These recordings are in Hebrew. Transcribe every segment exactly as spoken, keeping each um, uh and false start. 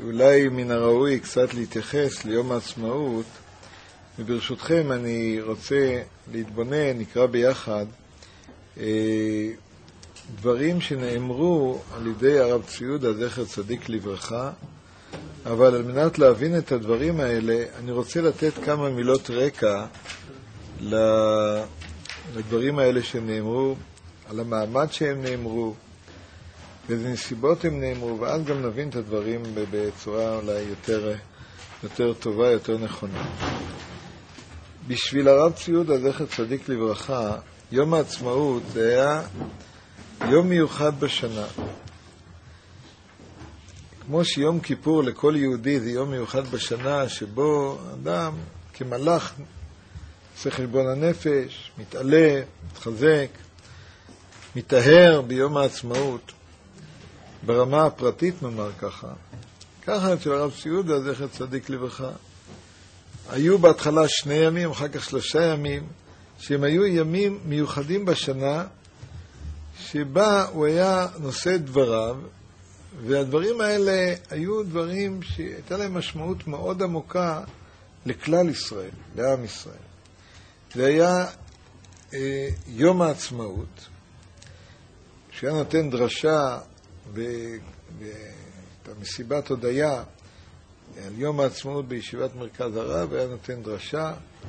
אולי מן הראוי קצת להתייחס ליום העצמאות, וברשותכם אני רוצה להתבונן, נקרא ביחד, דברים שנאמרו על ידי הרב צבי יהודה זכר צדיק לברכה, אבל על מנת להבין את הדברים האלה, אני רוצה לתת כמה מילות רקע לדברים האלה שנאמרו, על המעמד שהם נאמרו, באיזה נסיבות הם נאמרו, ואז גם נבין את הדברים בצורה אולי יותר, יותר טובה, יותר נכונה. בשביל הרב צבי יהודה זכר צדיק לברכה, יום העצמאות זה היה יום מיוחד בשנה. כמו שיום כיפור לכל יהודי זה יום מיוחד בשנה, שבו אדם כמלאך עושה חשבון הנפש, מתעלה, מתחזק, מתאהר ביום העצמאות. ברמה הפרטית נאמר ככה. ככה אצל הרב צבי יהודה זכר צדיק לברכה. היו בהתחלה שני ימים, אחר כך שלושה ימים, שהם היו ימים מיוחדים בשנה, שבה הוא היה נושא דבריו, והדברים האלה היו דברים שהייתה להם משמעות מאוד עמוקה לכלל ישראל, לעם ישראל. זה היה אה, יום העצמאות, שהיה נותן דרשה במסיבת הודיה על יום העצמאות בישיבת מרכז הרב, היה נותן דרשה.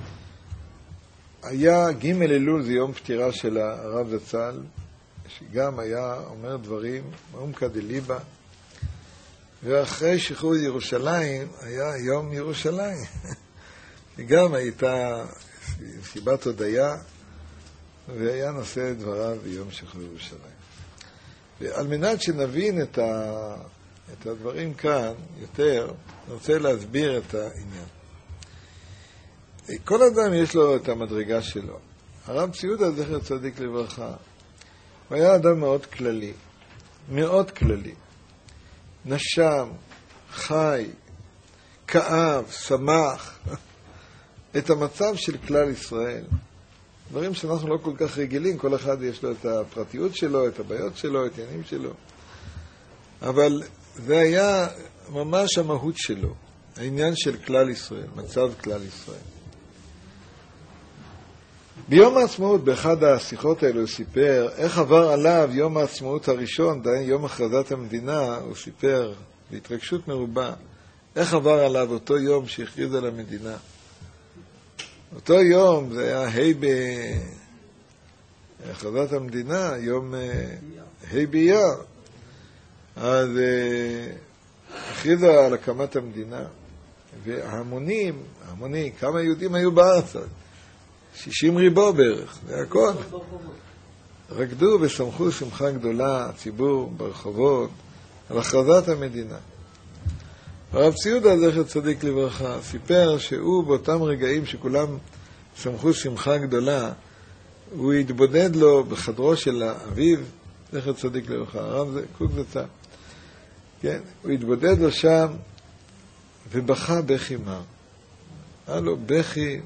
היה ג' אלול, זה יום פטירה של הרב זצ"ל, שגם היה אומר דברים מעומקא דליבא. ואחרי שחרור ירושלים היה יום ירושלים, גם הייתה מסיבת הודיה, והיה נושא דבריו ביום שחרור ירושלים. ועל מנת שנבין את, ה... את הדברים כאן יותר, אני רוצה להסביר את העניין. כל אדם יש לו את המדרגה שלו. הרב צבי יהודה זכר צדיק לברכה, הוא היה אדם מאוד כללי, מאוד כללי. נשם, חי, כאב, שמח, את המצב של כלל ישראל. דברים שאנחנו לא כל כך רגילים, כל אחד יש לו את הפרטיות שלו, את הבעיות שלו, את העניינים שלו. אבל זה היה ממש המהות שלו, העניין של כלל ישראל, מצב כלל ישראל. ביום העצמאות, באחד השיחות האלו, הוא סיפר איך עבר עליו יום העצמאות הראשון, די יום הכרזת המדינה, הוא סיפר בהתרגשות מרובה, איך עבר עליו אותו יום שהכריז על המדינה. אותו יום, זה היה ה' בהכרזת המדינה, יום ה' באייר. אז הכריזו על הקמת המדינה, וההמונים, ההמונים, כמה יהודים היו בארץ? שישים ריבו בערך, זה הכל. רקדו ושמחו שמחה גדולה, הציבור ברחובות, על הכרזת המדינה. הרב צבי יהודה זכר צדיק לברכה סיפר שהוא באותם רגעים שכולם שמחו שמחה גדולה, הוא התבודד לו בחדרו של אביו, זכר צדיק לברכה, הרב זה קוק זצ"ל. כן, הוא התבודד לו שם ובכה בכי מר. היה לו בכי,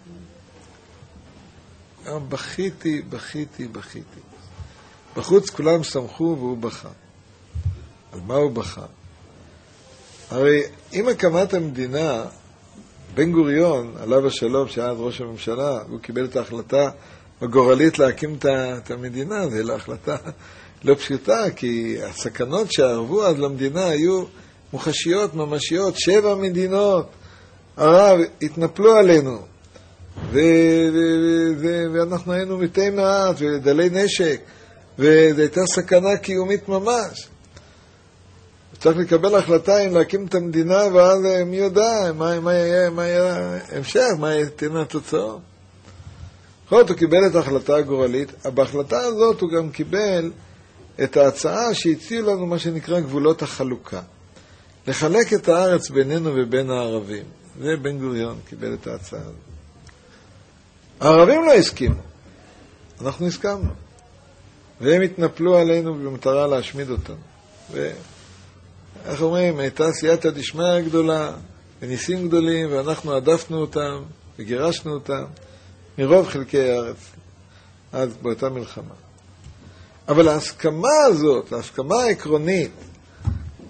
בכיתי, בכיתי, בכיתי. בחוץ כולם שמחו והוא בכה. על מה הוא בכה? הרי עם הקמת המדינה, בן גוריון, עליו השלום, שהיה אז ראש הממשלה, הוא קיבל את ההחלטה הגורלית להקים את המדינה. זו לא החלטה לא פשוטה, כי הסכנות שערבו אז למדינה היו מוחשיות, ממשיות. שבע מדינות ערב התנפלו עלינו, ו- ו- ו- ואנחנו היינו מתי מעט ודלי נשק, וזו הייתה סכנה קיומית ממש. צריך לקבל החלטה אם להקים את המדינה, ואז מי יודע מה, מה יהיה, מה יהיה המשך, מה תהיינה התוצאות. בכל זאת הוא קיבל את ההחלטה הגורלית. בהחלטה הזאת הוא גם קיבל את ההצעה שהציעו לנו מה שנקרא גבולות החלוקה. לחלק את הארץ בינינו ובין הערבים. זה בן גוריון קיבל את ההצעה הזאת. הערבים לא הסכימו. אנחנו הסכמנו. והם התנפלו עלינו במטרה להשמיד אותנו. ו... איך אומרים, הייתה סייעתא דשמיא גדולה, וניסים גדולים, ואנחנו עדפנו אותם, וגירשנו אותם, מרוב חלקי הארץ, אז באותה מלחמה. אבל ההסכמה הזאת, ההסכמה העקרונית,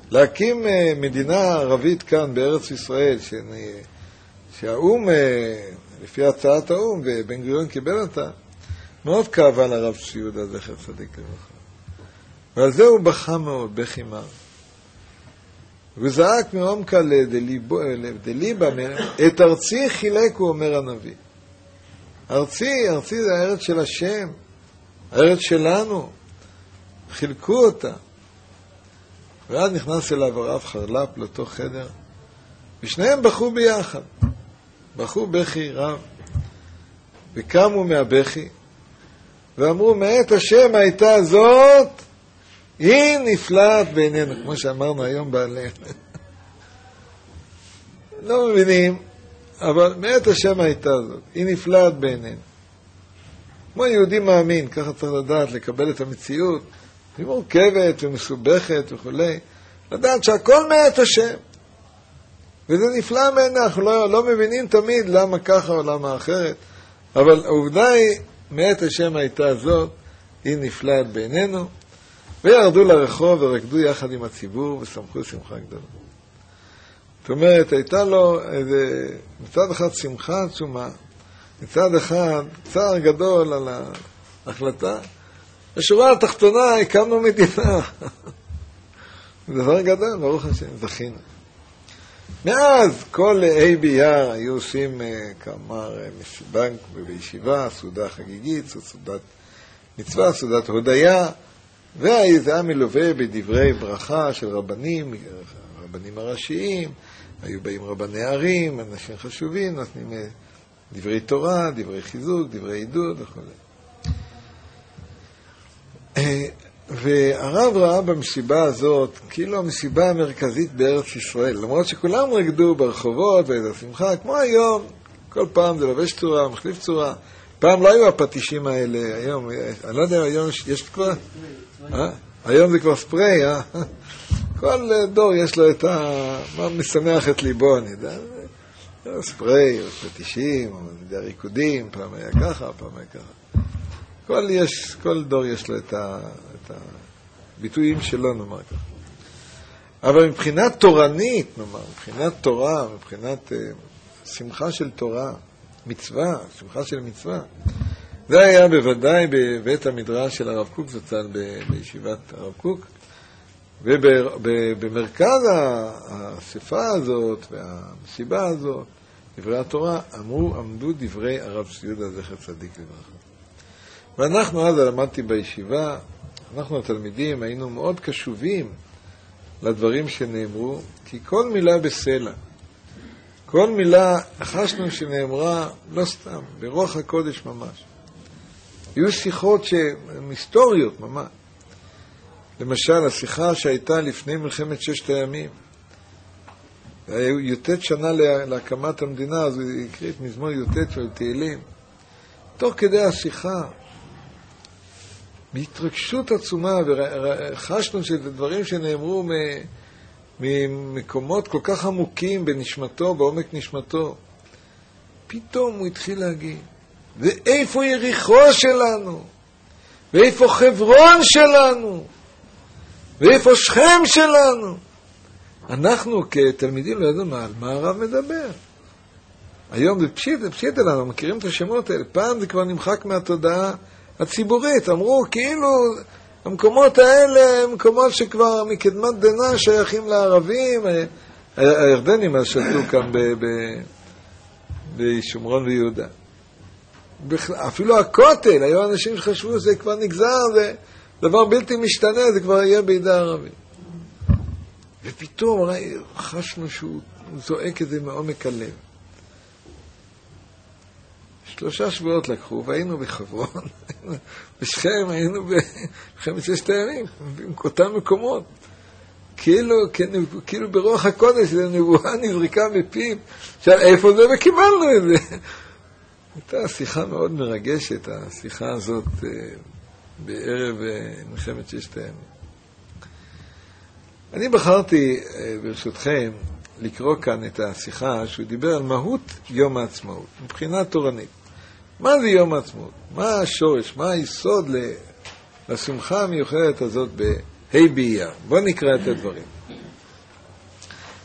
להקים מדינה ערבית כאן בארץ ישראל, שהאום, לפי הצעת האום, ובן גוריון קיבל אותה, מאוד כאבה לרב צבי יהודה זכר צדיק לברכה. ועל זה הוא בכה מאוד, בכי מר. הוא זעק מעומקה לדליבה, את ארצי חילק, הוא אומר הנביא. ארצי, ארצי זה הארץ של השם, הארץ שלנו. חילקו אותה. ואז נכנס אליו הרב חרל"פ לתוך חדר, ושניהם בכו ביחד. בכו בכי רב. וקמו מהבכי, ואמרו, מאת השם הייתה זאת, היא נפלאת בעינינו, כמו שאמרנו היום בעליהם. לא מבינים, אבל מאת השם הייתה זאת, היא נפלאת בעינינו. כמו יהודי מאמין, ככה צריך לדעת, לקבל את המציאות, היא מורכבת ומסובכת וכו', לדעת שהכל מאת השם. וזה נפלא מעינינו, אנחנו לא, לא מבינים תמיד למה ככה או למה אחרת, אבל העובדה היא, מאת השם הייתה זאת, היא נפלאת בעינינו, וירדו לרחוב ורקדו יחד עם הציבור ושמחו שמחה גדולה. זאת אומרת, הייתה לו איזה, מצד אחד שמחה עצומה, מצד אחד צער גדול על ההחלטה. בשורה התחתונה הקמנו מדינה. דבר גדול, ברוך השם, זכינו. מאז כל ה' באייר היו עושים כאמר מסיבה בישיבה, סעודה חגיגית, סעודת מצווה, סעודת הודיה, וזה היה מלווה בדברי ברכה של רבנים, רבנים הראשיים, היו באים רבני ערים, אנשים חשובים, נותנים דברי תורה, דברי חיזוק, דברי עידוד וכו'. והרב ראה במסיבה הזאת כאילו המסיבה המרכזית בארץ ישראל, למרות שכולם רקדו ברחובות ואיזו שמחה, כמו היום, כל פעם זה לובש צורה, מחליף צורה. פעם לא היו הפטישים האלה, היום, אני לא יודע, היום יש כבר, אה? היום זה כבר ספרי, אה? כל דור יש לו את ה... מה משמח את ליבו, אני יודע, ספרי, פטישים, ריקודים, פעם היה ככה, פעם היה ככה. כל, יש, כל דור יש לו את, ה, את הביטויים שלו, נאמר ככה. אבל מבחינת תורנית, נאמר, מבחינת תורה, מבחינת uh, שמחה של תורה, מצווה, שמחה של מצווה, זה היה בוודאי בבית המדרש של הרב קוק זצ"ל, בישיבת הרב קוק, ובמרכז האספה הזאת והמסיבה הזאת, דברי התורה, אמרו, עמדו דברי הרב צבי יהודה זכר צדיק לברכה. ואנחנו אז למדתי בישיבה, אנחנו התלמידים היינו מאוד קשובים לדברים שנאמרו, כי כל מילה בסלע, כל מילה חשנו שנאמרה לא סתם, ברוח הקודש ממש. היו שיחות שהן היסטוריות ממש. למשל, השיחה שהייתה לפני מלחמת ששת הימים, היו י"ט שנה להקמת המדינה, אז הוא הקריא את מזמור י"ט של תהילים. תוך כדי השיחה, בהתרגשות עצומה, וחשנו שזה דברים שנאמרו ממקומות כל כך עמוקים בנשמתו, בעומק נשמתו. פתאום הוא התחיל להגיד, ואיפה יריחו שלנו? ואיפה חברון שלנו? ואיפה שכם שלנו? אנחנו כתלמידים לא יודעים על מה הרב מדבר. היום זה פשיט, זה פשיט אלינו, מכירים את השמות האלה. פעם זה כבר נמחק מהתודעה הציבורית. אמרו, כאילו, המקומות האלה הם מקומות שכבר מקדמת דנא שייכים לערבים. הירדנים אז שלטו כאן בשומרון ויהודה. אפילו הכותל, היו אנשים שחשבו שזה כבר נגזר, זה דבר בלתי משתנה, זה כבר יהיה בידי הערבים. ופתאום חשנו שהוא זועק את זה מעומק הלב. שלושה שבועות לקחו, והיינו בחברון, בשכם, היינו בחמשת ששת הימים, באותם מקומות. כאילו, כאילו ברוח הקודש, זו נבואה נזריקה מפיו, עכשיו איפה זה וקיבלנו את זה. הייתה שיחה מאוד מרגשת, השיחה הזאת בערב מלחמת ששת הימים. אני בחרתי, ברשותכם, לקרוא כאן את השיחה שהוא דיבר על מהות יום העצמאות, מבחינה תורנית. מה זה יום העצמאות? מה השורש? מה היסוד לשמחה המיוחדת הזאת בה' באייר? בואו נקרא את הדברים.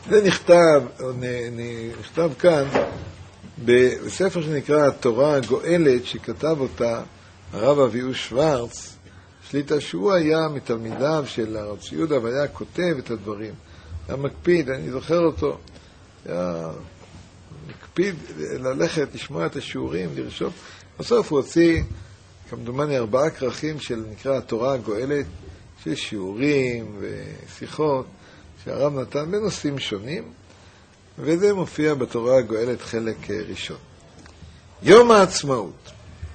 זה נכתב, נכתב כאן, בספר שנקרא התורה הגואלת, שכתב אותה הרב אביהו שוורץ, שליטה שהוא היה מתלמידיו של הרב יהודה, והיה כותב את הדברים. היה מקפיד, אני זוכר אותו, היה מקפיד ללכת, לשמוע את השיעורים, לרשום. בסוף הוא הוציא, כמדומני, ארבעה כרכים של נקרא התורה הגואלת, של שיעורים ושיחות, שהרב נתן בנושאים שונים, וזה מופיע בתורה הגואלת חלק ראשון. יום העצמאות.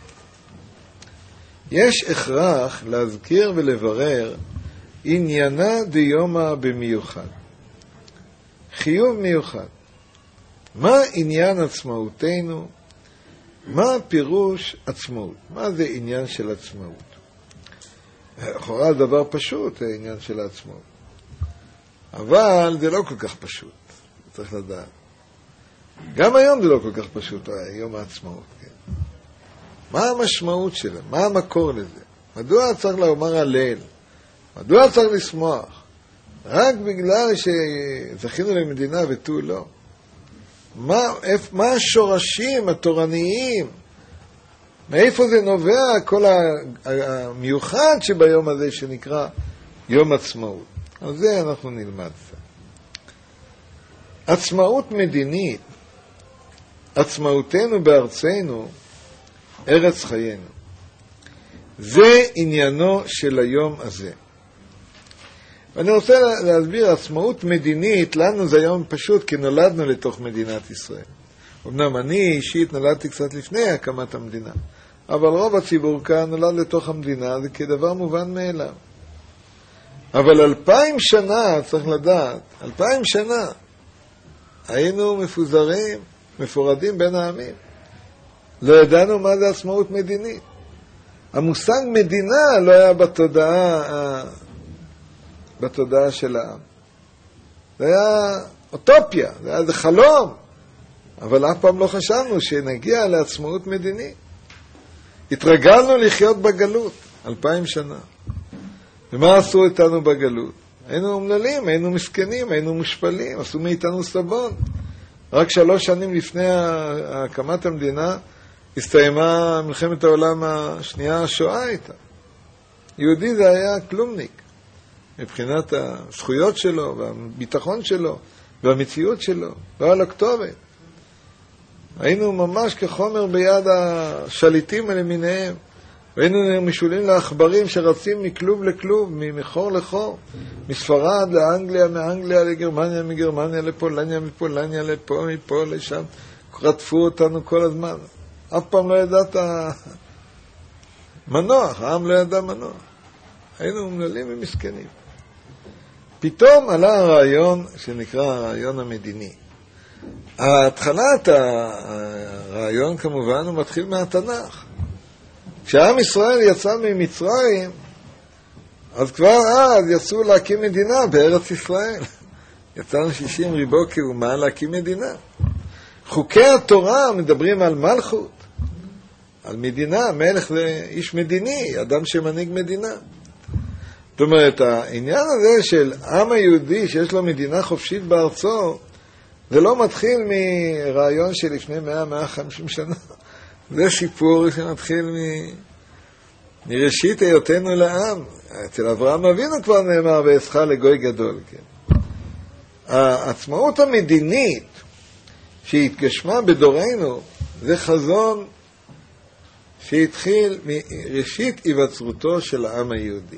יש הכרח להזכיר ולברר עניינה דיומא במיוחד. חיוב מיוחד. מה עניין עצמאותנו? מה פירוש עצמאות? מה זה עניין של עצמאות? לכאורה זה דבר פשוט, העניין של העצמאות. אבל זה לא כל כך פשוט, צריך לדעת. גם היום זה לא כל כך פשוט, יום העצמאות. כן. מה המשמעות שלה? מה המקור לזה? מדוע צריך לומר הלל? מדוע צריך לשמוח? רק בגלל שזכינו למדינה ותו לא. מה, מה השורשים התורניים? מאיפה זה נובע כל המיוחד שביום הזה שנקרא יום עצמאות? על זה אנחנו נלמד. עצמאות מדינית, עצמאותנו בארצנו, ארץ חיינו. זה עניינו של היום הזה. ואני רוצה להסביר, עצמאות מדינית, לנו זה היום פשוט, כי נולדנו לתוך מדינת ישראל. אמנם אני אישית נולדתי קצת לפני הקמת המדינה, אבל רוב הציבור כאן נולד לתוך המדינה, זה כדבר מובן מאליו. אבל אלפיים שנה, צריך לדעת, אלפיים שנה, היינו מפוזרים, מפורדים בין העמים. לא ידענו מה זה עצמאות מדינית. המושג מדינה לא היה בתודעה, בתודעה של העם. זה היה אוטופיה, זה היה זה חלום. אבל אף פעם לא חשבנו שנגיע לעצמאות מדינית. התרגלנו לחיות בגלות, אלפיים שנה. ומה עשו איתנו בגלות? היינו אומללים, היינו מסכנים, היינו מושפלים, עשו מאיתנו סבון. רק שלוש שנים לפני הקמת המדינה הסתיימה מלחמת העולם השנייה, השואה הייתה. יהודי זה היה כלומניק, מבחינת הזכויות שלו והביטחון שלו והמציאות שלו, לא היה לו כתובת. היינו ממש כחומר ביד השליטים למיניהם. והיינו משולים לעכברים שרצים מכלוב לכלוב, מחור לחור, מספרד לאנגליה, מאנגליה לגרמניה, מגרמניה לפולניה, מפולניה לפה, מפה לשם. רדפו אותנו כל הזמן. אף פעם לא ידעת מנוח, העם לא ידע מנוח. היינו מנהלים ומסכנים. פתאום עלה הרעיון שנקרא הרעיון המדיני. התחלת הרעיון כמובן הוא מתחיל מהתנ"ך. כשעם ישראל יצא ממצרים, אז כבר אז יצאו להקים מדינה בארץ ישראל. יצאנו שישים ריבו כאומה להקים מדינה. חוקי התורה מדברים על מלכות, על מדינה. מלך זה איש מדיני, אדם שמנהיג מדינה. זאת אומרת, העניין הזה של עם היהודי שיש לו מדינה חופשית בארצו, זה לא מתחיל מרעיון של לפני מאה מאה וחמישים שנה. זה סיפור שמתחיל מ... מראשית היותנו לעם. אצל אברהם אבינו כבר נאמר, ואעשך לגוי גדול. כן. העצמאות המדינית שהתגשמה בדורנו, זה חזון שהתחיל מראשית היווצרותו של העם היהודי.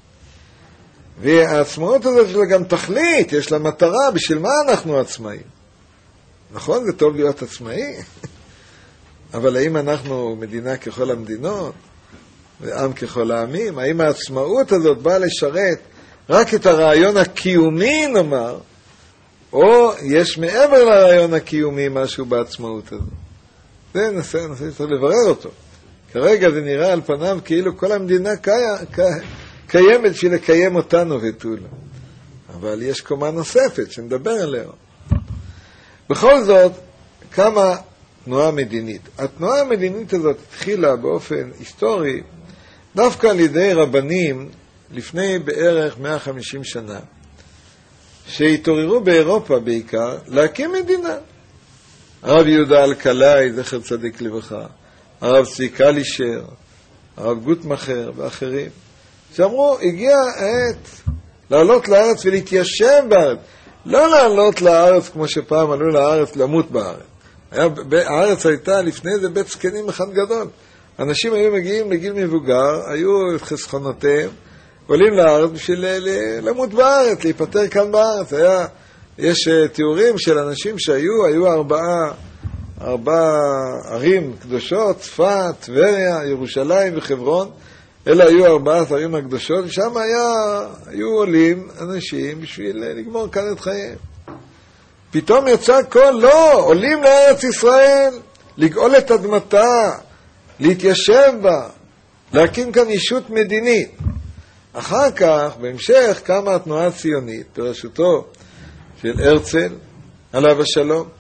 והעצמאות הזאת יש לה גם תכלית, יש לה מטרה, בשביל מה אנחנו עצמאים? נכון, זה טוב להיות עצמאי, אבל האם אנחנו מדינה ככל המדינות, ועם ככל העמים? האם העצמאות הזאת באה לשרת רק את הרעיון הקיומי, נאמר, או יש מעבר לרעיון הקיומי משהו בעצמאות הזאת? זה ננסה, ננסה צריך לברר אותו. כרגע זה נראה על פניו כאילו כל המדינה קי... קי... קיימת בשביל לקיים אותנו ותו לא. אבל יש קומה נוספת שנדבר עליה. בכל זאת, כמה תנועה מדינית. התנועה המדינית הזאת התחילה באופן היסטורי דווקא על ידי רבנים לפני בערך מאה וחמישים שנה, שהתעוררו באירופה בעיקר להקים מדינה. הרב יהודה אלקלעי, זכר צדיק לברכה, הרב צבי קלישר, הרב גוטמכר ואחרים, שאמרו, הגיע העת לעלות לארץ ולהתיישב בארץ. לא לעלות לארץ כמו שפעם עלו לארץ, למות בארץ. היה, הארץ הייתה לפני זה בית זקנים אחד גדול. אנשים היו מגיעים לגיל מבוגר, היו את חסכונותיהם, עולים לארץ בשביל למות בארץ, להיפטר כאן בארץ. היה, יש תיאורים של אנשים שהיו, היו ארבעה, ארבעה ערים קדושות, צפת, טבריה, ירושלים וחברון. אלה היו ארבעה ערים הקדושות, ושם היה, היו עולים אנשים בשביל לגמור כאן את חייהם. פתאום יצא קול, לא, עולים לארץ ישראל, לגאול את אדמתה, להתיישב בה, להקים כאן ישות מדינית. אחר כך, בהמשך, קמה התנועה הציונית, בראשותו של הרצל, עליו השלום,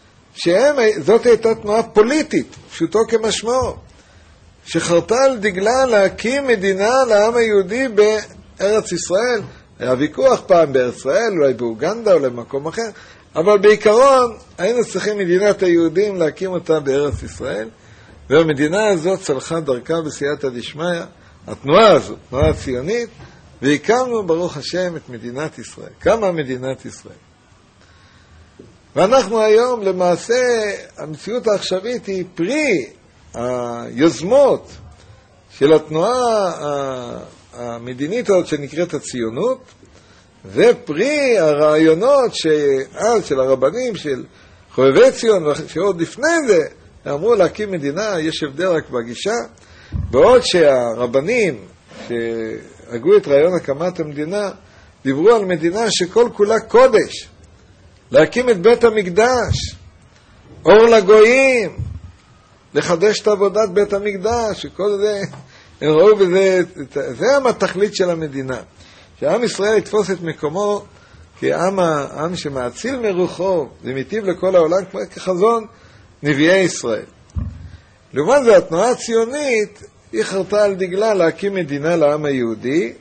שזאת הייתה תנועה פוליטית, פשוטו כמשמעו, שחרתה על דגלה להקים מדינה לעם היהודי בארץ ישראל. היה ויכוח פעם בארץ ישראל, אולי באוגנדה, אולי במקום אחר, אבל בעיקרון היינו צריכים מדינת היהודים להקים אותה בארץ ישראל, והמדינה הזאת צלחה דרכה בסייעתא דשמיא, התנועה הזאת, התנועה הציונית, והקמנו ברוך השם את מדינת ישראל. קמה מדינת ישראל. ואנחנו היום למעשה, המציאות העכשווית היא פרי היוזמות של התנועה המדינית הזאת שנקראת הציונות, ופרי הרעיונות שאז של הרבנים, של חובבי ציון, שעוד לפני זה אמרו להקים מדינה. יש הבדל רק בגישה, בעוד שהרבנים שהגו את רעיון הקמת המדינה דיברו על מדינה שכל כולה קודש, להקים את בית המקדש, אור לגויים, לחדש את עבודת בית המקדש, שכל זה, הם ראו בזה, זה התכלית של המדינה, שעם ישראל יתפוס את מקומו כעם העם שמאציל מרוחו ומיטיב לכל העולם, כמו כחזון נביאי ישראל. לעומת זה, התנועה הציונית היא חרתה על דגלה להקים מדינה לעם היהודי,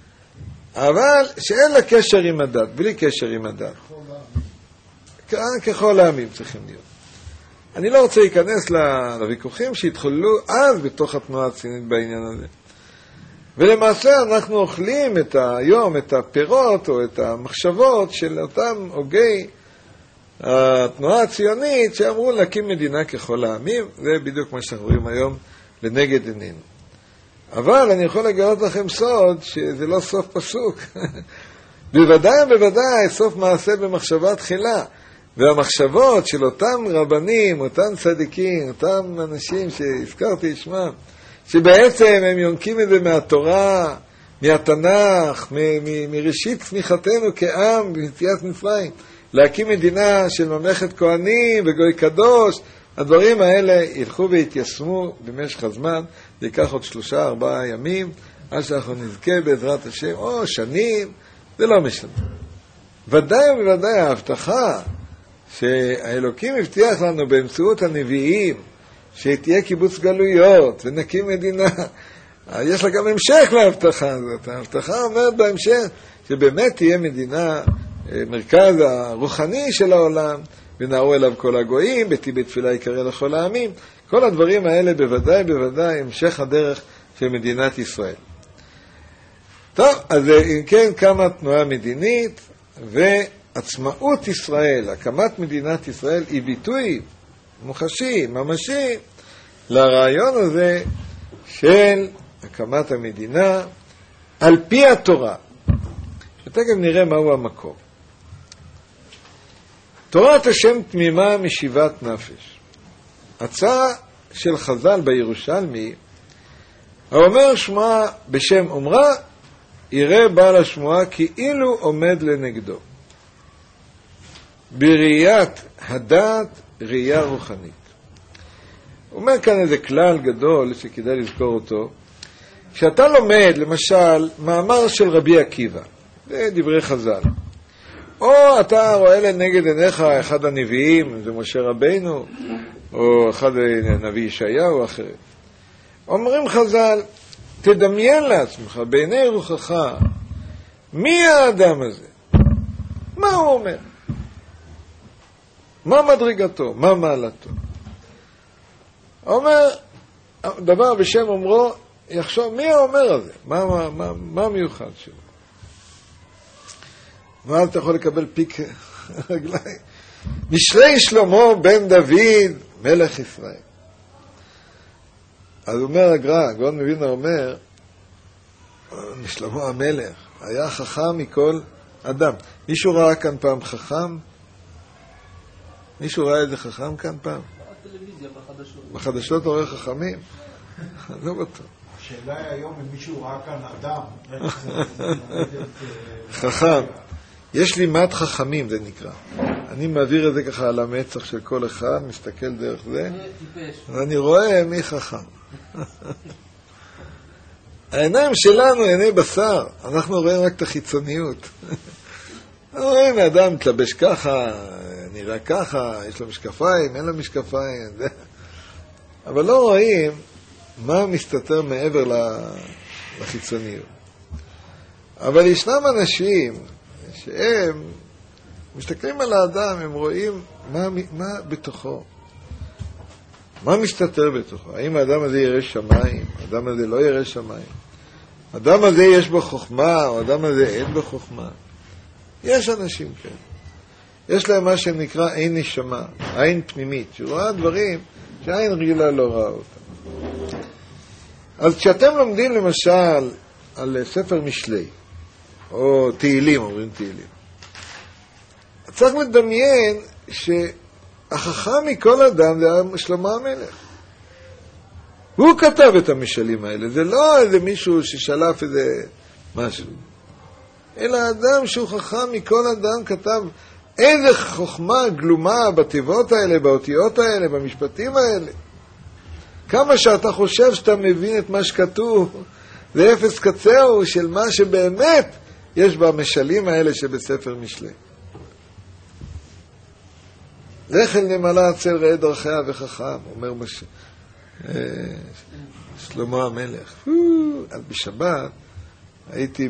אבל שאין לה קשר עם הדת, בלי קשר עם הדת. ככל העמים צריכים להיות. אני לא רוצה להיכנס לוויכוחים שהתחוללו אז בתוך התנועה הציונית בעניין הזה. ולמעשה אנחנו אוכלים את היום, את הפירות או את המחשבות של אותם הוגי התנועה הציונית שאמרו להקים מדינה ככל העמים. זה בדיוק מה שאנחנו רואים היום לנגד עינינו. אבל אני יכול לגלות לכם סוד שזה לא סוף פסוק. בוודאי ובוודאי סוף מעשה במחשבה תחילה. והמחשבות של אותם רבנים, אותם צדיקים, אותם אנשים שהזכרתי שמם, שבעצם הם יונקים את זה מהתורה, מהתנ"ך, מ- מ- מראשית צמיחתנו כעם ביציאת מצרים, להקים מדינה של ממלכת כהנים וגוי קדוש. הדברים האלה ילכו והתיישמו במשך הזמן, זה ייקח עוד שלושה ארבעה ימים, עד שאנחנו נזכה בעזרת השם, או שנים, זה לא משנה. ודאי ובוודאי ההבטחה שהאלוקים הבטיח לנו באמצעות הנביאים, שתהיה קיבוץ גלויות ונקים מדינה, יש לה גם המשך להבטחה הזאת. ההבטחה אומרת בהמשך שבאמת תהיה מדינה, מרכז הרוחני של העולם, ונערו אליו כל הגויים, ביתי בית תפילה יקרא לכל העמים. כל הדברים האלה בוודאי בוודאי המשך הדרך של מדינת ישראל. טוב, אז אם כן, קמה תנועה מדינית, ועצמאות ישראל, הקמת מדינת ישראל, היא ביטוי מוחשי, ממשי, לרעיון הזה של הקמת המדינה על פי התורה. ותכף נראה מהו המקור. תורת השם תמימה משיבת נפש. הצעה של חז"ל בירושלמי, האומר שמועה בשם אומרה, יראה בעל השמועה כאילו עומד לנגדו. בראיית הדעת, ראייה רוחנית. הוא אומר כאן איזה כלל גדול שכדאי לזכור אותו. כשאתה לומד, למשל, מאמר של רבי עקיבא, זה דברי חז"ל, או אתה רואה לנגד עיניך אחד הנביאים, זה משה רבינו, או אחד הנביא ישעיהו או אחר. אומרים חז"ל, תדמיין לעצמך בעיני רוחך, מי האדם הזה? מה הוא אומר? מה מדרגתו? מה מעלתו? אומר, דבר בשם אומרו, יחשוב, מי האומר הזה? מה, מה, מה, מה מיוחד שלו? ואז אתה יכול לקבל פיק רגליים. משלי שלמה בן דוד, מלך ישראל. אז אומר הגר"א, גאון מווילנה אומר, שלמה המלך היה חכם מכל אדם. מישהו ראה כאן פעם חכם? מישהו ראה איזה חכם כאן פעם? בטלוויזיה, בחדשות. בחדשות רואה חכמים? לא בטוח. השאלה היא היום אם מישהו ראה כאן אדם. חכם. יש לי מעט חכמים, זה נקרא. אני מעביר את זה ככה על המצח של כל אחד, מסתכל דרך זה, ואני רואה מי חכם. העיניים שלנו, עיני בשר, אנחנו רואים רק את החיצוניות. אנחנו רואים, האדם מתלבש ככה, נראה ככה, יש לו משקפיים, אין לו משקפיים, זה. אבל לא רואים מה מסתתר מעבר לחיצוניות. אבל ישנם אנשים שהם מסתכלים על האדם, הם רואים מה, מה בתוכו, מה מסתתר בתוכו. האם האדם הזה ירא שמיים, האדם הזה לא ירא שמיים, האדם הזה יש בו חוכמה, או האדם הזה אין בו חוכמה. יש אנשים כן. יש להם מה שנקרא עין נשמה, עין פנימית, שרואה דברים שעין רגילה לא ראה אותם. אז כשאתם לומדים למשל על ספר משלי, או תהילים, אומרים תהילים, צריך לדמיין שהחכם מכל אדם זה שלמה המלך. הוא כתב את המשלים האלה, זה לא איזה מישהו ששלף איזה משהו, אלא אדם שהוא חכם מכל אדם כתב. איזה חוכמה גלומה בתיבות האלה, באותיות האלה, במשפטים האלה. כמה שאתה חושב שאתה מבין את מה שכתוב, זה אפס קצהו של מה שבאמת יש במשלים האלה שבספר משלי. לך אל נמלה עצל ראה דרכיה וחכם, אומר מש... שלמה המלך. אז בשבת הייתי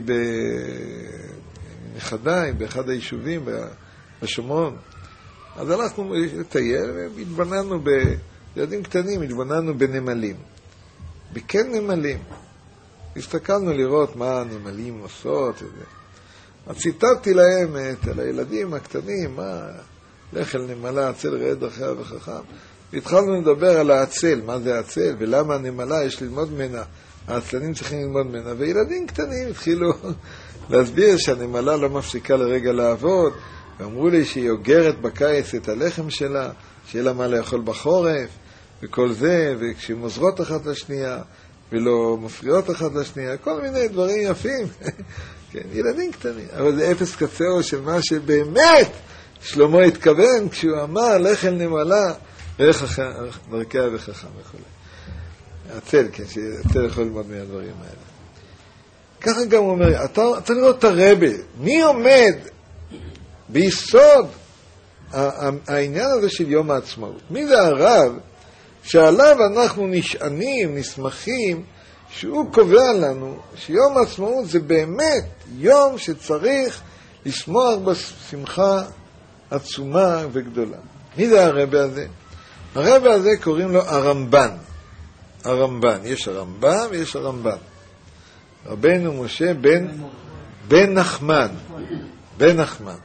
בנכדיי, באחד היישובים בשומרון. אז הלכנו לטייל והתבוננו ב... ילדים קטנים, התבוננו בנמלים. בכן נמלים. הסתכלנו לראות מה הנמלים עושות. אז ציטטתי להם את הילדים הקטנים, מה... לך אל נמלה, עצל ראה דרכיה וחכם. והתחלנו לדבר על העצל, מה זה העצל, ולמה הנמלה יש ללמוד ממנה. העצלנים צריכים ללמוד ממנה. וילדים קטנים התחילו להסביר שהנמלה לא מפסיקה לרגע לעבוד, ואמרו לי שהיא אוגרת בקיץ את הלחם שלה, שיהיה לה מה לאכול בחורף, וכל זה, וכשהיא מוזרות אחת לשנייה, ולא מפריעות אחת לשנייה, כל מיני דברים יפים. כן, ילדים קטנים. אבל זה אפס קצהו של מה שבאמת שלמה התכוון כשהוא אמר, לך אל נמלה, ואיך דרכיה וחכם וכו'. הצל, כן, שהצל יכול ללמוד מהדברים האלה. ככה גם הוא אומר, אתה, אתה לראות את הרבי, מי עומד ביסוד העניין הזה של יום העצמאות? מי זה הרב שעליו אנחנו נשענים, נסמכים, שהוא קובע לנו שיום העצמאות זה באמת יום שצריך לשמוח בשמחה עצומה וגדולה. מי זה הרבי הזה? הרבי הזה קוראים לו הרמב"ן. הרמב"ן, יש הרמב"ם ויש הרמב"ן. רבנו משה בן, בן נחמן. בן נחמן.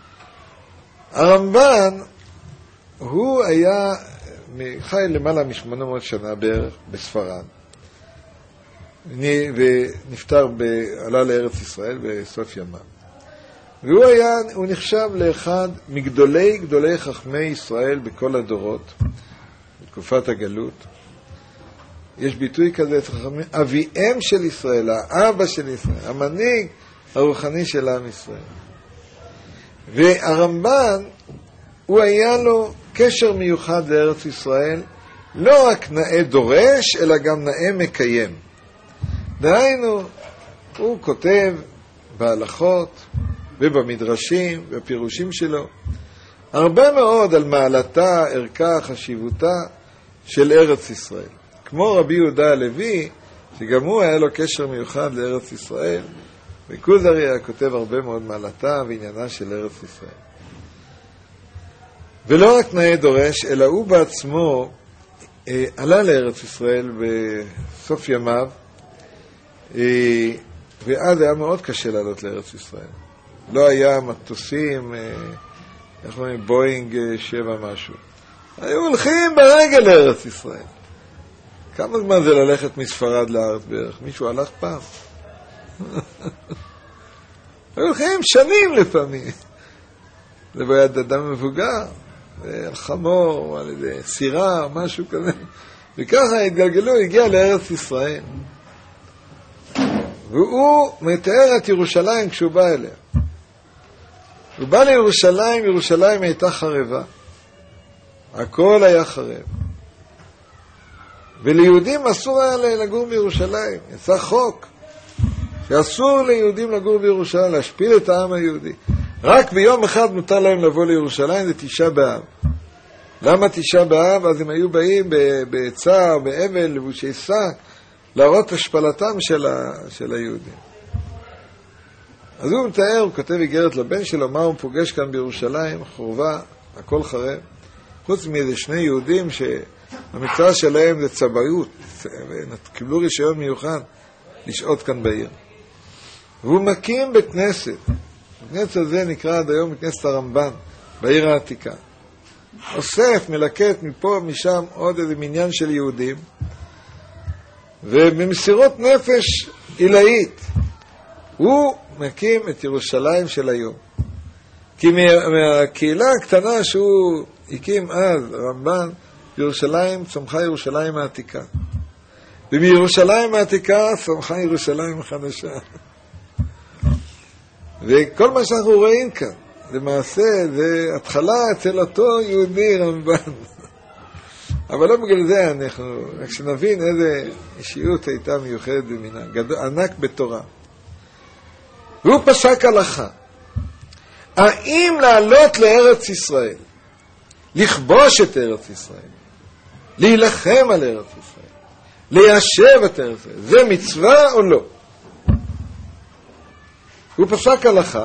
הרמב"ן, הוא היה חי למעלה משמונה מאות שנה בערך בספרד. ונפטר, ב, עלה לארץ ישראל בסוף ימיו. והוא היה, הוא נחשב לאחד מגדולי גדולי חכמי ישראל בכל הדורות, בתקופת הגלות. יש ביטוי כזה, חכמים, אביהם של ישראל, האבא של ישראל, המנהיג הרוחני של עם ישראל. והרמב"ן, הוא היה לו קשר מיוחד לארץ ישראל, לא רק נאה דורש, אלא גם נאה מקיים. דהיינו, הוא כותב בהלכות ובמדרשים ובפירושים שלו הרבה מאוד על מעלתה, ערכה, חשיבותה של ארץ ישראל. כמו רבי יהודה הלוי, שגם הוא היה לו קשר מיוחד לארץ ישראל, וכוזרי כותב הרבה מאוד מעלתה ועניינה של ארץ ישראל. ולא רק נאה דורש, אלא הוא בעצמו אה, עלה לארץ ישראל בסוף ימיו, אה, ואז היה מאוד קשה לעלות לארץ ישראל. לא היה מטוסים, אה, איך אומרים, בואינג אה, שבע משהו. היו הולכים ברגל לארץ ישראל. כמה זמן זה ללכת מספרד לארץ בערך? מישהו הלך פעם? היו הולכים שנים לפעמים. זה ביד אדם מבוגר, על חמור, על איזה סירה, משהו כזה. וככה התגלגלו, הגיע לארץ ישראל. והוא מתאר את ירושלים כשהוא בא אליה. הוא בא לירושלים, ירושלים הייתה חרבה. הכל היה חרב. וליהודים אסור היה לגור בירושלים. יצא חוק שאסור ליהודים לגור בירושלים, להשפיל את העם היהודי. רק ביום אחד מותר להם לבוא לירושלים, זה תשעה באב. למה תשעה באב? אז הם היו באים בצער, באבל, לבושי שק, להראות השפלתם של, ה, של היהודים. אז הוא מתאר, הוא כותב איגרת לבן שלו, מה הוא פוגש כאן בירושלים, חורבה, הכל חרב. חוץ מאיזה שני יהודים שהמצווה שלהם זה צבאיות, קיבלו רישיון מיוחד לשהות כאן בעיר. והוא מקים בית כנסת. הכנסת הזה נקרא עד היום בכנסת הרמב"ן, בעיר העתיקה. אוסף, מלקט מפה, משם, עוד איזה מניין של יהודים, ובמסירות נפש עילאית, הוא מקים את ירושלים של היום. כי מהקהילה הקטנה שהוא הקים אז, הרמב"ן, בירושלים צמחה ירושלים העתיקה. ומירושלים העתיקה צמחה ירושלים החדשה. וכל מה שאנחנו רואים כאן, למעשה, זה התחלה אצל אותו יהודי רמב"ן. אבל לא בגלל זה אנחנו, רק שנבין איזה אישיות הייתה מיוחדת במינה, גדול, ענק בתורה. והוא פסק הלכה. האם לעלות לארץ ישראל, לכבוש את ארץ ישראל, להילחם על ארץ ישראל, ליישב את ארץ ישראל, זה מצווה או לא? הוא פסק הלכה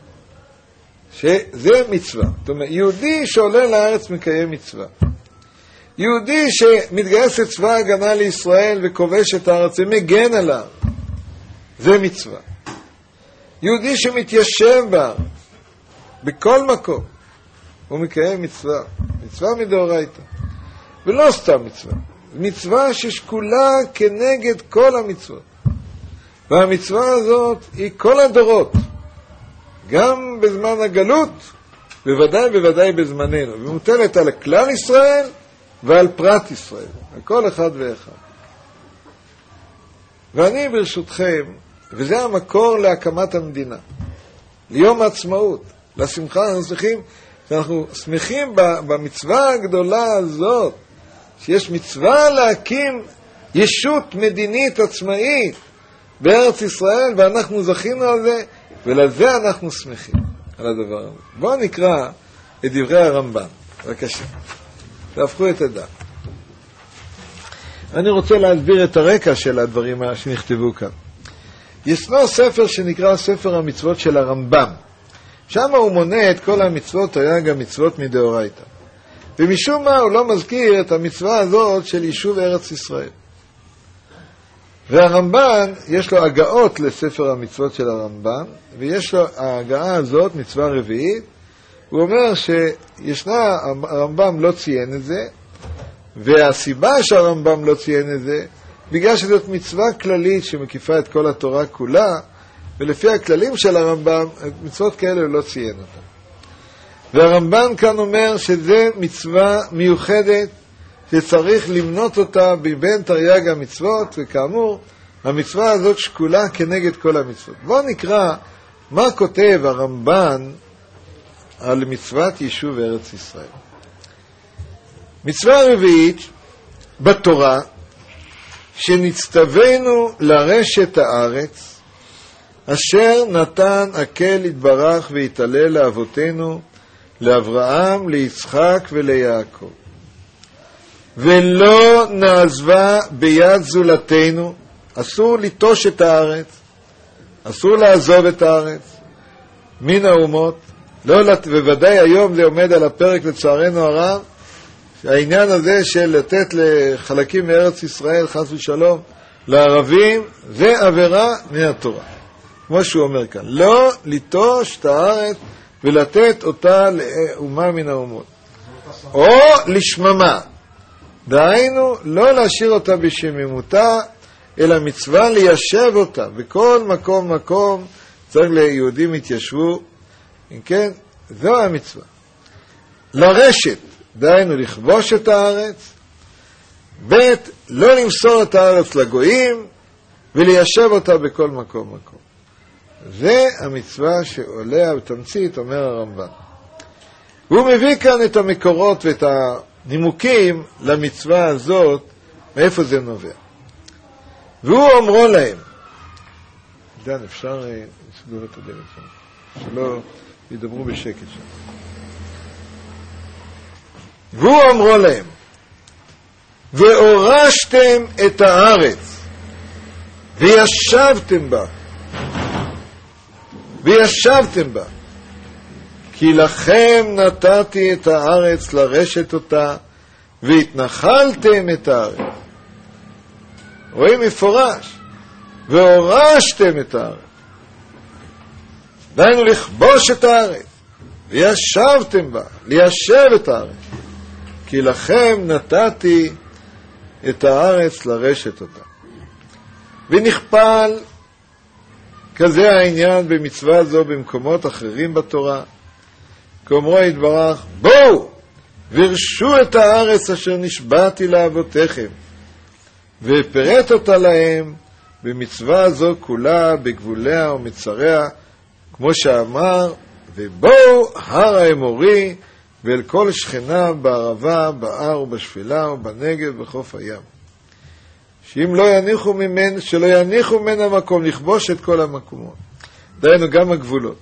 שזה מצווה. זאת אומרת, יהודי שעולה לארץ מקיים מצווה. יהודי שמתגייס לצבא הגנה לישראל וכובש את הארץ ומגן עליו, זה מצווה. יהודי שמתיישב בארץ, בכל מקום, הוא מקיים מצווה. מצווה מדאורייתא. ולא סתם מצווה. מצווה ששקולה כנגד כל המצוות. והמצווה הזאת היא כל הדורות. גם בזמן הגלות, בוודאי בוודאי בזמננו. ומוטלת על כלל ישראל ועל פרט ישראל. על כל אחד ואחד. ואני ברשותכם, וזה המקור להקמת המדינה. ליום העצמאות. לשמחה, אנחנו שמחים, אנחנו שמחים במצווה הגדולה הזאת, שיש מצווה להקים ישות מדינית עצמאית בארץ ישראל, ואנחנו זכינו על זה, ולזה אנחנו שמחים, על הדבר הזה. בואו נקרא את דברי הרמב"ן. בבקשה. תהפכו את הדף. אני רוצה להסביר את הרקע של הדברים שנכתבו כאן. ישנו ספר שנקרא ספר המצוות של הרמב"ם. שם הוא מונה את כל המצוות, היה גם מצוות מדאורייתא. ומשום מה הוא לא מזכיר את המצווה הזאת של יישוב ארץ ישראל. והרמב"ן, יש לו הגאות לספר המצוות של הרמב"ן, ויש לו ההגאה הזאת, מצווה רביעית. הוא אומר שישנה, הרמב"ם לא ציין את זה, והסיבה שהרמב"ם לא ציין את זה, בגלל שזאת מצווה כללית שמקיפה את כל התורה כולה, ולפי הכללים של הרמב"ם, מצוות כאלה הוא לא ציין אותה. והרמב"ן כאן אומר שזה מצווה מיוחדת, שצריך למנות אותה מבין תרי"ג המצוות, וכאמור, המצווה הזאת שקולה כנגד כל המצוות. בואו נקרא מה כותב הרמב"ן על מצוות יישוב ארץ ישראל. מצווה רביעית בתורה, שנצטווינו לרשת הארץ, אשר נתן הקל יתברך ויתעלה לאבותינו, לאברהם, ליצחק וליעקב. ולא נעזבה ביד זולתנו, אסור ליטוש את הארץ, אסור לעזוב את הארץ מן האומות, לא, ובוודאי היום זה עומד על הפרק לצערנו הרב, העניין הזה של לתת לחלקים מארץ ישראל, חס ושלום, לערבים, זה עבירה מן התורה. כמו שהוא אומר כאן, לא ליטוש את הארץ ולתת אותה לאומה מן האומות. או לשממה. דהיינו, לא להשאיר אותה בשמימותה, אלא מצווה ליישב אותה. בכל מקום מקום צריך ליהודים התיישבו. אם כן, זו המצווה. לרשת, דהיינו לכבוש את הארץ. ב' לא למסור את הארץ לגויים, וליישב אותה בכל מקום מקום. זה המצווה שעולה בתמצית, אומר הרמב"ן. הוא מביא כאן את המקורות ואת הנימוקים למצווה הזאת, מאיפה זה נובע. והוא אומרו להם, דן, אפשר לסגור את הדלת שם, שלא ידברו בשקט שם. והוא אומרו להם, והורשתם את הארץ, וישבתם בה, וישבתם בה, כי לכם נתתי את הארץ לרשת אותה, והתנחלתם את הארץ. רואים מפורש, והורשתם את הארץ. דהיינו לכבוש את הארץ, וישבתם בה, ליישב את הארץ. כי לכם נתתי את הארץ לרשת אותה. ונכפל כזה העניין במצווה זו במקומות אחרים בתורה. כאומרו יתברך, בואו ורשו את הארץ אשר נשבעתי לאבותיכם, ופרט אותה להם במצווה זו כולה בגבוליה ומצריה, כמו שאמר, ובואו הר האמורי ואל כל שכנה בערבה, בהר ובשפלה ובנגב בחוף הים. שאם לא יניחו ממנו, שלא יניחו ממנו המקום, לכבוש את כל המקומות. דהיינו גם הגבולות.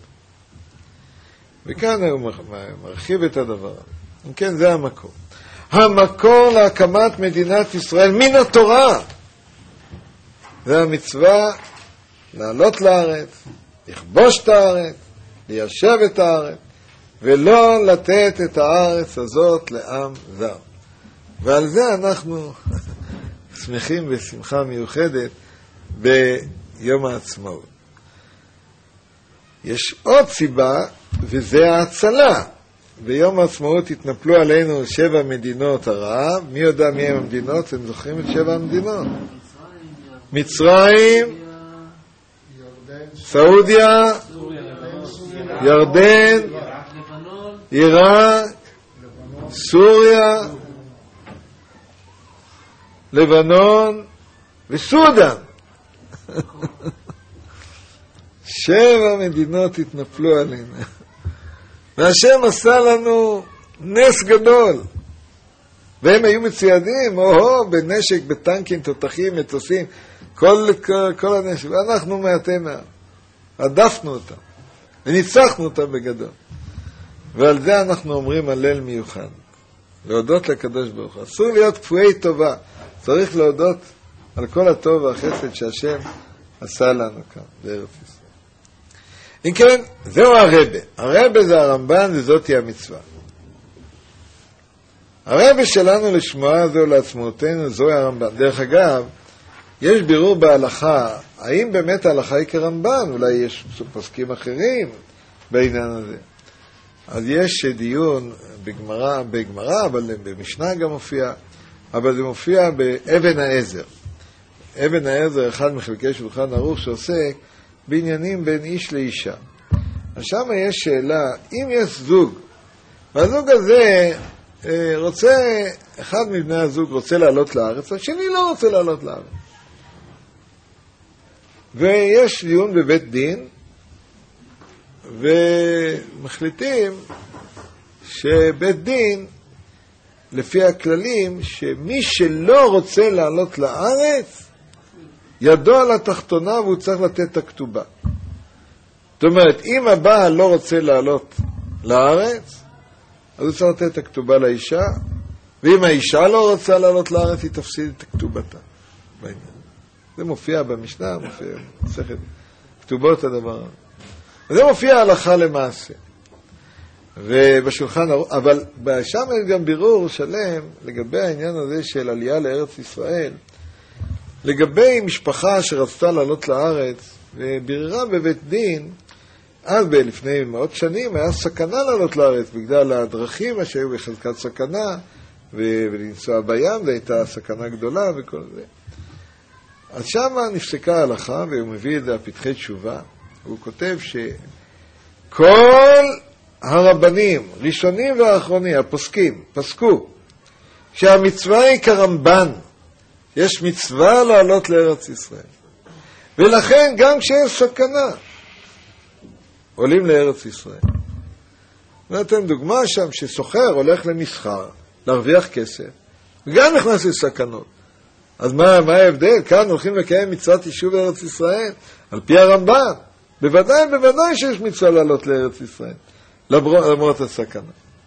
וכאן הוא מרחיב את הדבר. אם כן, זה המקור. המקור להקמת מדינת ישראל מן התורה. זה המצווה לעלות לארץ, לכבוש את הארץ, ליישב את הארץ, ולא לתת את הארץ הזאת לעם זר. ועל זה אנחנו שמחים בשמחה מיוחדת ביום העצמאות. יש עוד סיבה, וזה ההצלה. ביום העצמאות התנפלו עלינו שבע מדינות ערב. מי יודע מי הם המדינות? אתם זוכרים את שבע המדינות? מצרים, סעודיה, ירדן, עיראק, סוריה, לבנון וסודן. שבע מדינות התנפלו עלינו. והשם עשה לנו נס גדול. והם היו מצוידים, או-הו, בנשק, בטנקים, תותחים, מטוסים, כל, כל, כל הנשק. ואנחנו מעטנה. עדפנו אותם. וניצחנו אותם בגדול. ועל זה אנחנו אומרים הלל מיוחד. להודות לקדוש ברוך הוא. אסור להיות כפויי טובה. צריך להודות על כל הטוב והחסד שהשם עשה לנו כאן, בארץ ישראל. אם כן, זהו הרבה. הרבה זה הרמב"ן וזאת היא המצווה. הרבה שלנו לשמוע זהו לעצמאותנו, זהו הרמב"ן. דרך אגב, יש בירור בהלכה, האם באמת ההלכה היא כרמב"ן? אולי יש פוסקים אחרים בעניין הזה. אז יש דיון בגמרא, בגמרא, אבל במשנה גם מופיע, אבל זה מופיע באבן העזר. אבן העזר, אחד מחלקי שולחן ערוך שעוסק בעניינים בין איש לאישה. אז שם יש שאלה, אם יש זוג, והזוג הזה אה, רוצה, אחד מבני הזוג רוצה לעלות לארץ, השני לא רוצה לעלות לארץ. ויש דיון בבית דין, ומחליטים שבית דין, לפי הכללים, שמי שלא רוצה לעלות לארץ, ידו על התחתונה והוא צריך לתת את הכתובה. זאת אומרת, אם הבעל לא רוצה לעלות לארץ, אז הוא צריך לתת את הכתובה לאישה, ואם האישה לא רוצה לעלות לארץ, היא תפסיד את כתובתה בעניין. זה מופיע במשנה, מופיע במסכת כתובות הדבר. וזה מופיע הלכה למעשה. ובשולחן ערוך, אבל שם יש גם בירור שלם לגבי העניין הזה של עלייה לארץ ישראל, לגבי משפחה שרצתה לעלות לארץ, וביררה בבית דין, אז לפני מאות שנים היה סכנה לעלות לארץ, בגלל הדרכים שהיו בחזקת סכנה, ולנסוע בים, זו הייתה סכנה גדולה וכל זה. אז שם נפסקה ההלכה, והוא מביא את זה הפתחי תשובה, הוא כותב שכל הרבנים, ראשונים ואחרונים, הפוסקים, פסקו, שהמצווה היא כרמב"ן, יש מצווה לעלות לארץ ישראל. ולכן גם כשיש סכנה, עולים לארץ ישראל. נתן דוגמה שם שסוחר הולך למסחר, להרוויח כסף, וגם נכנס לסכנות. אז מה, מה ההבדל? כאן הולכים לקיים מצוות יישוב לארץ ישראל, על פי הרמב"ן. בוודאי, בוודאי שיש מצווה לעלות לארץ ישראל, למרות הסכנה.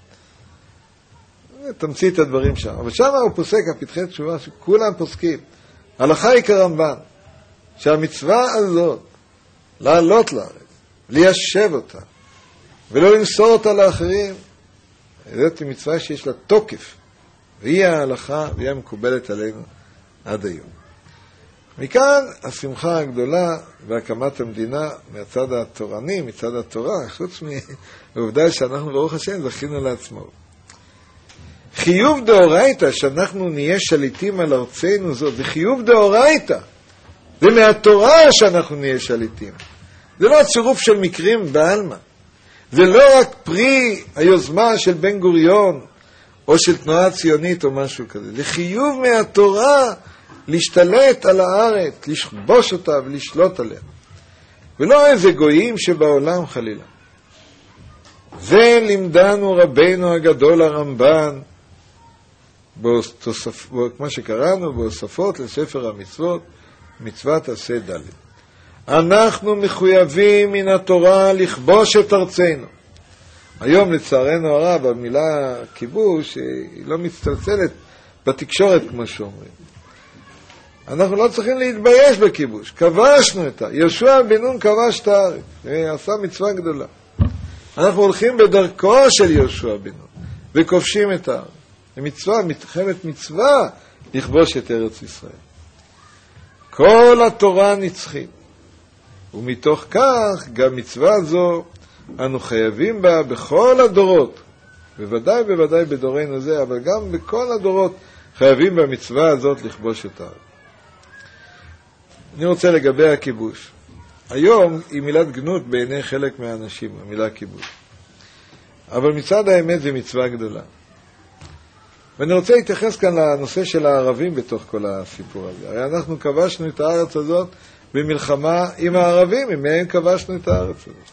תמציא את הדברים שם. אבל שם הוא פוסק, הפתחי תשובה, שכולם פוסקים. הלכה היא כרמב"ן, שהמצווה הזאת, לעלות לארץ, ליישב אותה, ולא למסור אותה לאחרים, זאת מצווה שיש לה תוקף, והיא ההלכה, והיא המקובלת עלינו עד היום. מכאן השמחה הגדולה והקמת המדינה מהצד התורני, מצד התורה, חוץ מהעובדה שאנחנו ברוך השם זכינו לעצמאות. חיוב דאורייתא שאנחנו נהיה שליטים על ארצנו זאת, זה חיוב דאורייתא. זה מהתורה שאנחנו נהיה שליטים. זה לא הצירוף של מקרים בעלמא. זה לא רק פרי היוזמה של בן גוריון או של תנועה ציונית או משהו כזה. זה חיוב מהתורה להשתלט על הארץ, לשבוש אותה ולשלוט עליה. ולא איזה גויים שבעולם חלילה. זה לימדנו רבנו הגדול הרמב"ן, בתוספ... כמו שקראנו, בהוספות לספר המצוות, מצוות עשה ד'. אנחנו מחויבים מן התורה לכבוש את ארצנו. היום לצערנו הרב, המילה כיבוש היא לא מצטלצלת בתקשורת כמו שאומרים. אנחנו לא צריכים להתבייש בכיבוש. כבשנו את הארץ. יהושע בן נון כבש את הארץ. עשה מצווה גדולה. אנחנו הולכים בדרכו של יהושע בן נון וכובשים את הארץ. מצווה, מלחמת מצווה לכבוש את ארץ ישראל. כל התורה נצחית. ומתוך כך גם מצווה זו אנו חייבים בה בכל הדורות. בוודאי בוודאי בדורנו זה, אבל גם בכל הדורות חייבים במצווה הזאת לכבוש את הארץ. אני רוצה לגבי הכיבוש. היום היא מילת גנות בעיני חלק מהאנשים, המילה כיבוש. אבל מצד האמת זה מצווה גדולה. ואני רוצה להתייחס כאן לנושא של הערבים בתוך כל הסיפור הזה. הרי אנחנו כבשנו את הארץ הזאת במלחמה עם הערבים, עם מהם כבשנו את הארץ הזאת.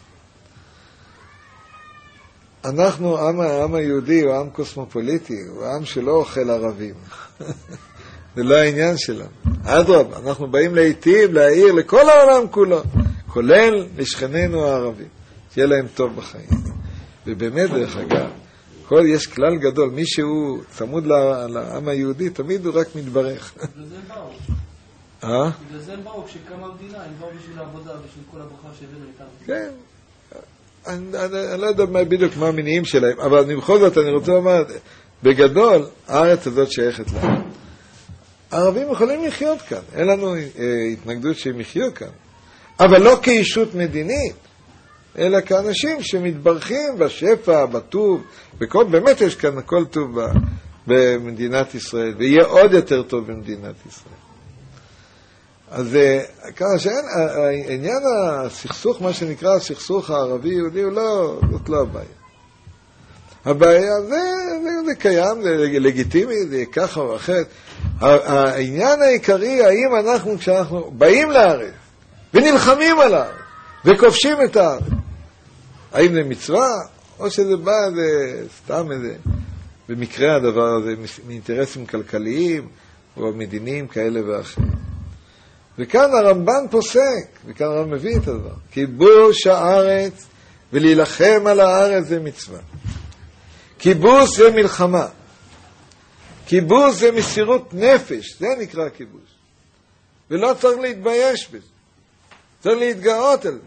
אנחנו, העם, העם היהודי הוא עם קוסמופוליטי, הוא עם שלא אוכל ערבים. זה לא העניין שלנו. אדרבה, אנחנו באים להיטיב, להעיר לכל העולם כולו, כולל לשכנינו הערבים, שיהיה להם טוב בחיים. ובאמת, דרך אגב, כל, יש כלל גדול, מי שהוא צמוד לעם היהודי, תמיד הוא רק מתברך. בגלל זה הם באו. אה? בגלל זה הם באו, כשקמה המדינה, הם באו בשביל העבודה, בשביל כל הברכה שהבאנו איתם. כן. אני, אני, אני לא יודע מה, בדיוק מה המניעים שלהם, אבל אני, בכל זאת אני רוצה לומר, בגדול, הארץ הזאת שייכת להם. הערבים יכולים לחיות כאן, אין לנו אה, התנגדות שהם יחיו כאן, אבל לא כאישות מדינית, אלא כאנשים שמתברכים בשפע, בטוב, וכל, באמת יש כאן הכל טוב במדינת ישראל, ויהיה עוד יותר טוב במדינת ישראל. אז ככה שאין, העניין הסכסוך, מה שנקרא הסכסוך הערבי-יהודי, הוא לא, זאת לא הבעיה. הבעיה זה, זה, זה קיים, זה לגיטימי, זה ככה או אחרת. העניין העיקרי, האם אנחנו, כשאנחנו באים לארץ, ונלחמים על הארץ, וכובשים את הארץ, האם זה מצווה, או שזה בא, זה סתם איזה, במקרה הדבר הזה, מאינטרסים כלכליים, או מדיניים כאלה ואחרים. וכאן הרמב"ן פוסק, וכאן הרמב"ן מביא את הדבר. כיבוש הארץ ולהילחם על הארץ זה מצווה. כיבוש זה מלחמה. כיבוש זה מסירות נפש, זה נקרא כיבוש. ולא צריך להתבייש בזה. צריך להתגאות על זה.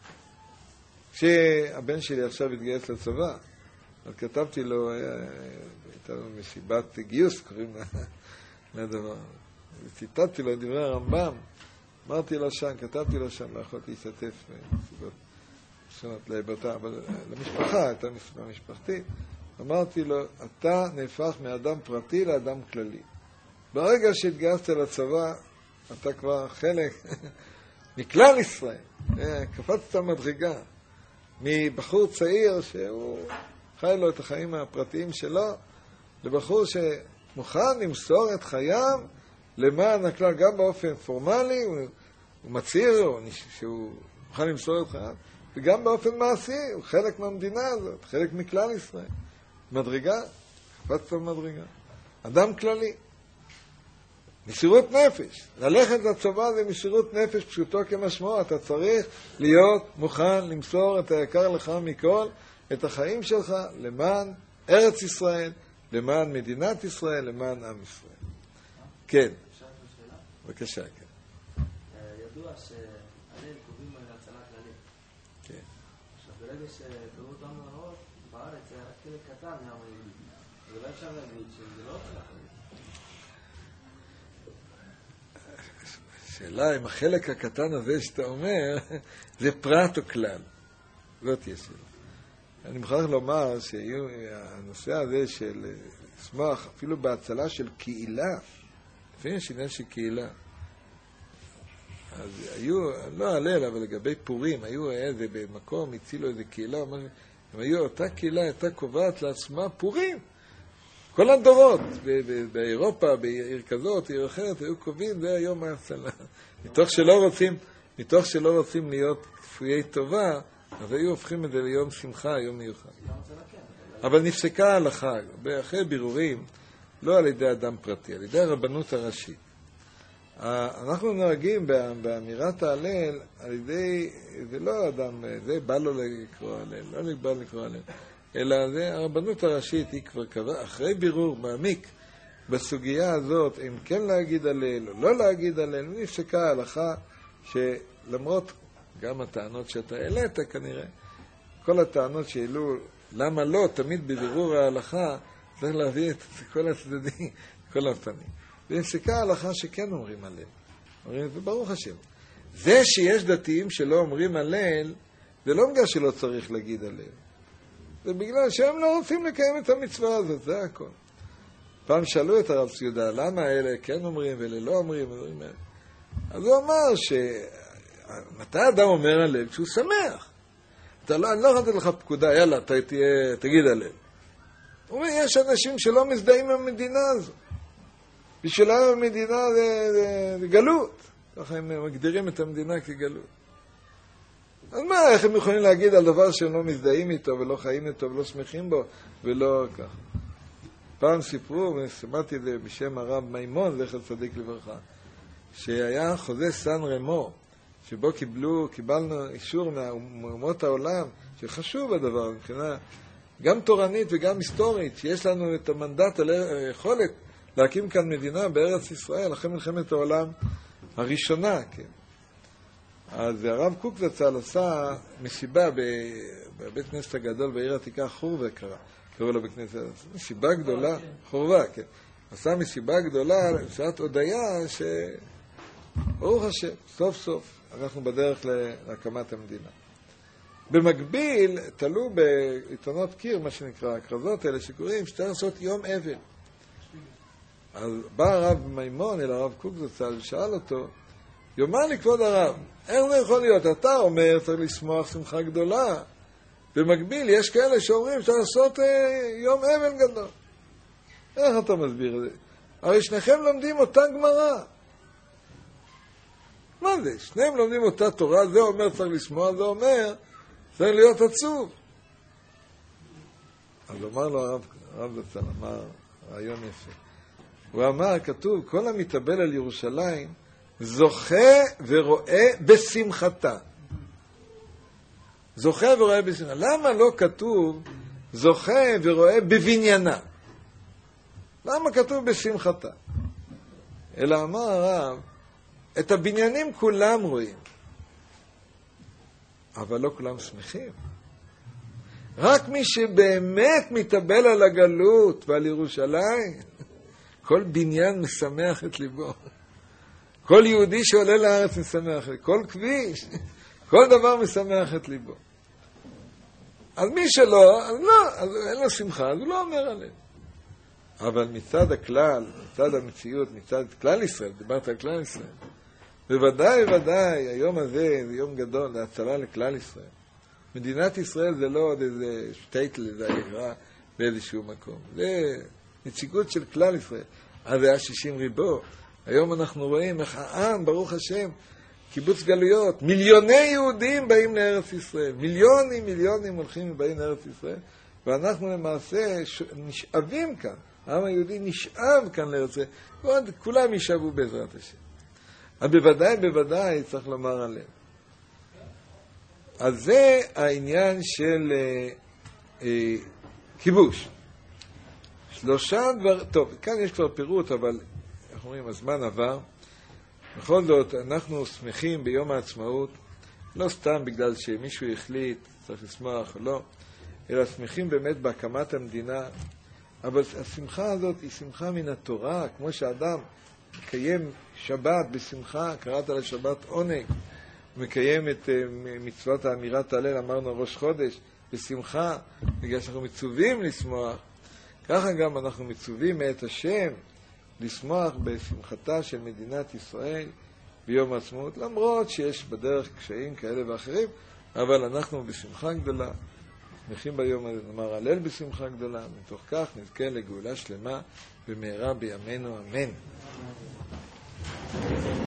כשהבן שלי עכשיו התגייס לצבא, אז כתבתי לו, היה, הייתה לו מסיבת גיוס, קוראים לדבר. ציטטתי לו דברי הרמב"ם, אמרתי לו שם, כתבתי לו שם, לא יכולתי להשתתף במסיבות שונות להיבטה, אבל למשפחה, הייתה מסיבה משפחתית, אמרתי לו, אתה נהפך מאדם פרטי לאדם כללי. ברגע שהתגייסת לצבא, אתה כבר חלק מכלל ישראל. קפצת מדרגה מבחור צעיר שהוא חי לו את החיים הפרטיים שלו, לבחור שמוכן למסור את חייו למען הכלל, גם באופן פורמלי, הוא, הוא מצהיר שהוא מוכן למסור את חייו, וגם באופן מעשי, הוא חלק מהמדינה הזאת, חלק מכלל ישראל. מדרגה, קפצת מדרגה. אדם כללי. מסירות נפש. ללכת לצבא זה מסירות נפש פשוטו כמשמעו. אתה צריך להיות מוכן למסור את היקר לך מכל, את החיים שלך למען ארץ ישראל, למען מדינת ישראל, למען עם ישראל. כן. בבקשה, כן. ידוע שהלל קובעים על הצלה כללית. כן. עכשיו, ברגע שקבעו אותם לראות, בארץ היה רק חלק קטן מהעם היהודי. ולא אפשר להגיד שזה לא הצלה כללית. השאלה אם החלק הקטן הזה שאתה אומר, זה פרט או כלל. זאת יש שאלה. אני מוכרח לומר שהנושא הזה של לשמוח, אפילו בהצלה של קהילה, לפעמים יש עניין של קהילה. אז היו, לא הלל, אבל לגבי פורים, היו איזה במקום, הצילו איזה קהילה, הם היו, אותה קהילה הייתה קובעת לעצמה פורים. כל הדורות, באירופה, בעיר כזאת, עיר אחרת, היו קובעים, זה היום ההצלה. מתוך שלא רוצים, מתוך שלא רוצים להיות כפויי טובה, אז היו הופכים את זה ליום שמחה, יום מיוחד. אבל נפסקה ההלכה, אחרי בירורים, לא על ידי אדם פרטי, על ידי הרבנות הראשית. אנחנו נוהגים באמירת ההלל, על ידי, זה לא אדם, זה בא לו לקרוא הלל, לא בא לקרוא הלל, אלא זה הרבנות הראשית, היא כבר קבעה, אחרי בירור מעמיק בסוגיה הזאת, אם כן להגיד הלל או לא להגיד הלל, נפסקה ההלכה שלמרות גם הטענות שאתה העלית כנראה, כל הטענות שהעלו, למה לא, תמיד בבירור ההלכה, צריך להביא את כל הצדדים, כל הפנים. ונפסקה ההלכה שכן אומרים הלל. אומרים, וברוך השם. זה שיש דתיים שלא אומרים הלל, זה לא בגלל שלא צריך להגיד הלל. זה בגלל שהם לא רוצים לקיים את המצווה הזאת, זה הכל. פעם שאלו את הרב ציודה, למה אלה כן אומרים ואלה לא אומרים? אז הוא אמר ש... מתי אדם אומר הלל? כשהוא שמח. אתה לא, אני לא יכול לתת לך פקודה, יאללה, אתה תהיה, תגיד הלל. הוא אומר, יש אנשים שלא מזדהים עם המדינה הזו. בשבילם המדינה זה, זה, זה גלות. ככה הם מגדירים את המדינה כגלות. אז מה, איך הם יכולים להגיד על דבר שהם לא מזדהים איתו ולא חיים איתו ולא שמחים בו ולא ככה. פעם סיפרו, ושמעתי את זה בשם הרב מימון, זכר צדיק לברכה, שהיה חוזה סן רמו, שבו קיבלו, קיבלנו אישור מאומות העולם, שחשוב הדבר, מבחינה גם תורנית וגם היסטורית, שיש לנו את המנדט על היכולת להקים כאן מדינה בארץ ישראל, אחרי מלחמת העולם הראשונה, כן. אז הרב קוק זצ"ל עשה מסיבה בבית כנסת הגדול בעיר העתיקה, חורבה קרא, קראו לו בכנסת, מסיבה גדולה, חורבה, כן. עשה מסיבה גדולה, שעת הודיה, שברוך השם, סוף סוף, אנחנו בדרך להקמת המדינה. במקביל, תלו בעיתונות קיר, מה שנקרא, הכרזות האלה שקוראים, שצריך לעשות יום אבל. אז בא הרב מימון אל הרב קוק זצ"ל ושאל אותו, יאמר לי כבוד הרב, איך זה יכול להיות? אתה אומר, צריך לשמוח שמחה גדולה. במקביל, יש כאלה שאומרים, צריך לעשות אה, יום אבל גדול. איך אתה מסביר את זה? הרי שניכם לומדים אותה גמרא. מה זה? שניהם לומדים אותה תורה, זה אומר צריך לשמוע, זה אומר צריך להיות עצוב. אז אמר לו הרב, הרב זצ"ל, אמר רעיון יפה. הוא אמר, כתוב, כל המתאבל על ירושלים, זוכה ורואה בשמחתה. זוכה ורואה בשמחתה. למה לא כתוב זוכה ורואה בבניינה? למה כתוב בשמחתה? אלא אמר הרב, את הבניינים כולם רואים. אבל לא כולם שמחים. רק מי שבאמת מתאבל על הגלות ועל ירושלים, כל בניין משמח את ליבו. כל יהודי שעולה לארץ משמח, כל כביש, כל דבר משמח את ליבו. אז מי שלא, אז לא, אז אין לו שמחה, אז הוא לא אומר עליהם. אבל מצד הכלל, מצד המציאות, מצד כלל ישראל, דיברת על כלל ישראל, בוודאי, בוודאי, היום הזה זה יום גדול, זה הצלה לכלל ישראל. מדינת ישראל זה לא עוד איזה שטייטל, זה עירה באיזשהו מקום. זה נציגות של כלל ישראל. אז זה היה שישים ריבו. היום אנחנו רואים איך העם, ברוך השם, קיבוץ גלויות, מיליוני יהודים באים לארץ ישראל. מיליונים, מיליונים הולכים ובאים לארץ ישראל. ואנחנו למעשה נשאבים כאן. העם היהודי נשאב כאן לארץ ישראל. ועוד כולם ישאבו בעזרת השם. אבל בוודאי, בוודאי צריך לומר עליהם. אז זה העניין של אה, אה, כיבוש. שלושה דבר, טוב, כאן יש כבר פירוט, אבל אנחנו אומרים, הזמן עבר. בכל זאת, אנחנו שמחים ביום העצמאות, לא סתם בגלל שמישהו החליט, צריך לשמוח או לא, אלא שמחים באמת בהקמת המדינה. אבל השמחה הזאת היא שמחה מן התורה, כמו שאדם מקיים שבת בשמחה, קראת לשבת עונג, מקיים את מצוות האמירת הלל, אמרנו ראש חודש, בשמחה, בגלל שאנחנו מצווים לשמוח, ככה גם אנחנו מצווים מאת השם לשמוח בשמחתה של מדינת ישראל ביום העצמאות, למרות שיש בדרך קשיים כאלה ואחרים, אבל אנחנו בשמחה גדולה, שמחים ביום הזה, נאמר הלל בשמחה גדולה, מתוך כך נזכה לגאולה שלמה במהרה בימינו, אמן.